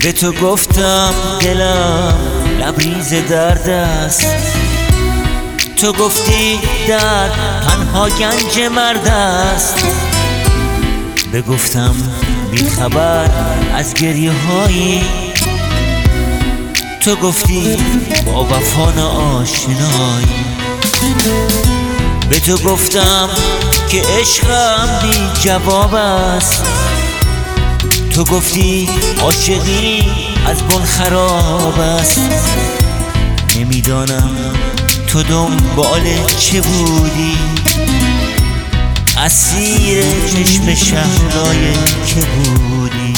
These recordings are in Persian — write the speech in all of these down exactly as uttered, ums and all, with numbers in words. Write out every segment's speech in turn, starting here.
به تو گفتم دلم لبریز درد است، تو گفتی درد تنها گنج مرد است. بگفتم بی خبر از گریه هایی، تو گفتی با وفا ناآشنایی. به تو گفتم که عشقم بی جواب است، تو گفتی عاشقی از بن خراب است. نمیدانم تو دنبال چه بودی، اسیر چشم شهرهای که بودی.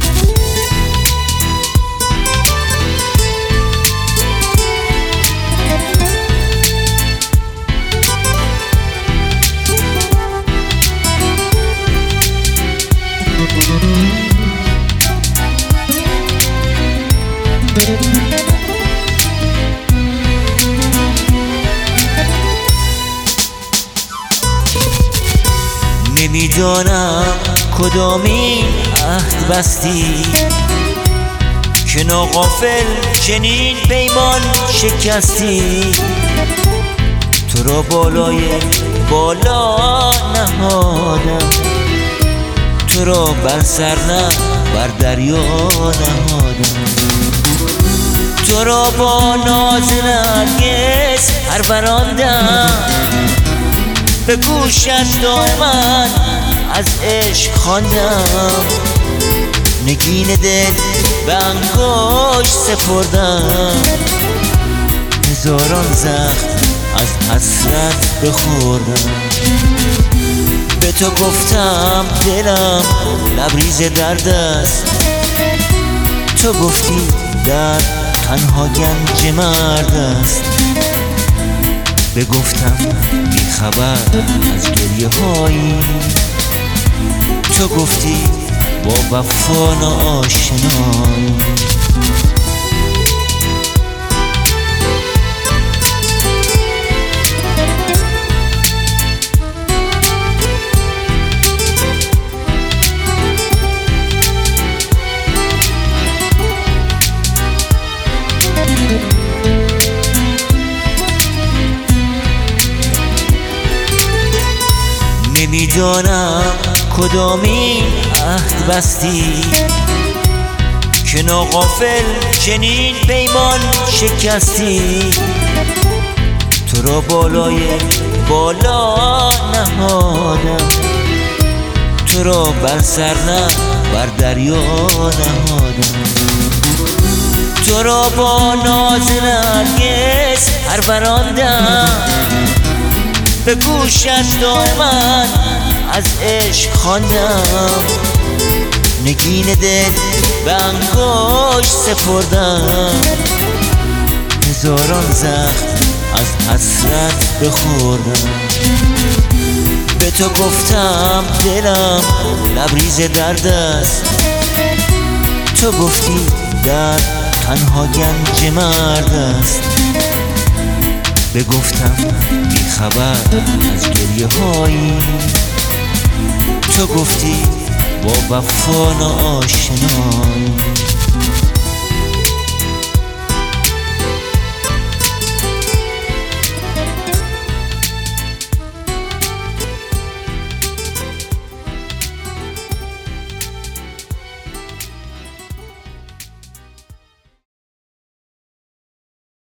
نمیدانم کدامین عهد بستی که ناغافل چنین پیمان شکستی. تو را بالای بالا نهادم، تو را بر سر نه بر دریا نهادم. تو را با ناز نرگس پروراندم، به گوشت دائما از عشق خواندم. نگین دل به انگشت سپردم، هزاران زخم از حسرت بخوردم. به تو گفتم دلم لبریز درد است، تو گفتی درد تنها گنج مرد است. بگفتم بی خبر از گریه هایی، تو گفتی با وفا ناآشنایی. نمیدانم کدامین عهد بستی که ناغافل چنین پیمان شکستی. تو را بالای بالا نهادم، تو را بر سر نه بر دریا نهادم. تو را با ناز نرگس پروراندم، به گوشت دائما از عشق خواندم. نگین دل به انگشت سپردم، هزاران زخم از حسرت بخوردم. به تو گفتم دلم لبریز درد است، تو گفتی درد تنها گنج مرد است. بگفتم بی خبر از گریه هایی، تو گفتی با وفا ناآشنایی.